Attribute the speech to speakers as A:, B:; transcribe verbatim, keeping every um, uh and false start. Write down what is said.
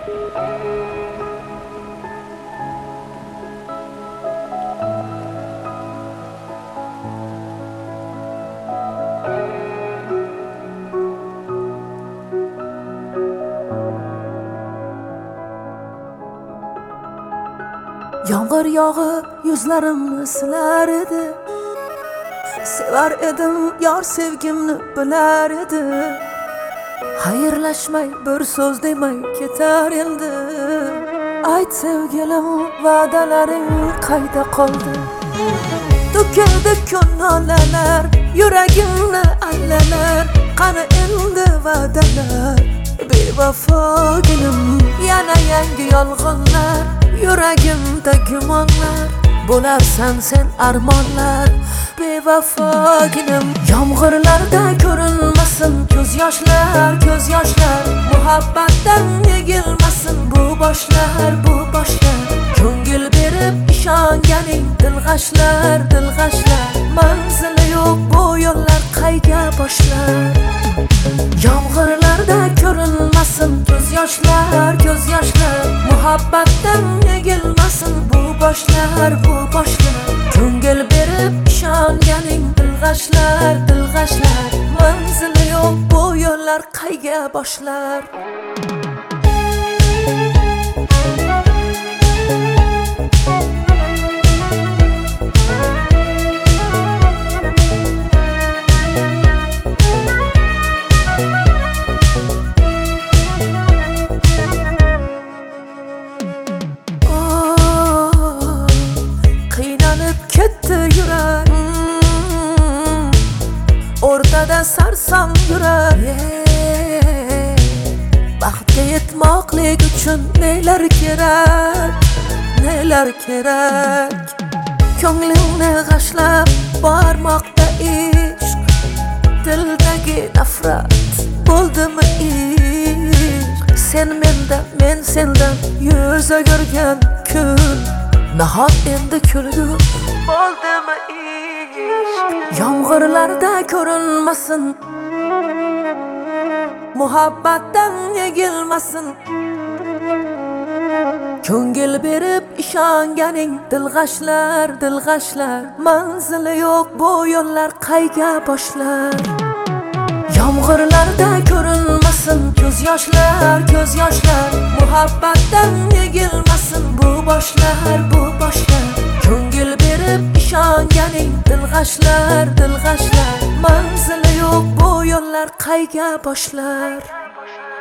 A: Yağmur yağıp yüzlerimni siler edi. Sever edim yar sevgimni bilar edi. Hayırlaşmay bir söz demay ketar endi. Ayt sevgilim va'dalaring qayda qoldi? To'kildi ko'ngillar yuragimni allalar. Qani endi va'dalar bevafo gulim. Yana yangi yolg'onlar yuragimda gumonlar. Bo'larsan sen armonlar bevafo gulim. Yomg'irlarda ko'rinmasin ko'z yoshlar, ko'z yoshlar. Muhabbatdan egilmasin bu boshlar, bu boshlar. Ko'ngil berib ishonganing dilg'ashlar, dilg'ashlar. Manzili yo'q bu yo'llar qayga boshlar? Yomg'irlarda ko'rinmasin ko'z yoshlar, ko'z yoshlar. Muhabbatdan egilmasin bu boshlar, bu boshlar. Ko'ngil berib ishonganing dilg'ashlar, dilg'ashlar. Manzili yo'q bu yo'llar qayga boshlar? Ortada sarsam yurar. Baxtga yetmoqlik uchun nelar kerak, nelar kerak? Ko'nglingni g'ashlab bormoqda ishq. Dildagi nafrat bo'ldimi ishq? Sen mendan, men sendan yuz o'girgan kun. Nahot endi kulgu bo'ldimi ishq? Yomg'irlarda ko'rinmasin, muhabbatdan egilmasin. Ko'ngil berib ishonganing dilg'ashlar, dilg'ashlar. Manzili yo'q bu yo'llar qayga boshlar? Yomg'irlarda ko'rinmasin ko'z yoshlar, ko'z yoshlar. Muhabbatdan egilmasin bu boshlar, bu boshlar. Ko'ngil berib ishonganing dilg'ashlar, dilg'ashlar. Manzili yo'q bu yo'llar qayga boshlar?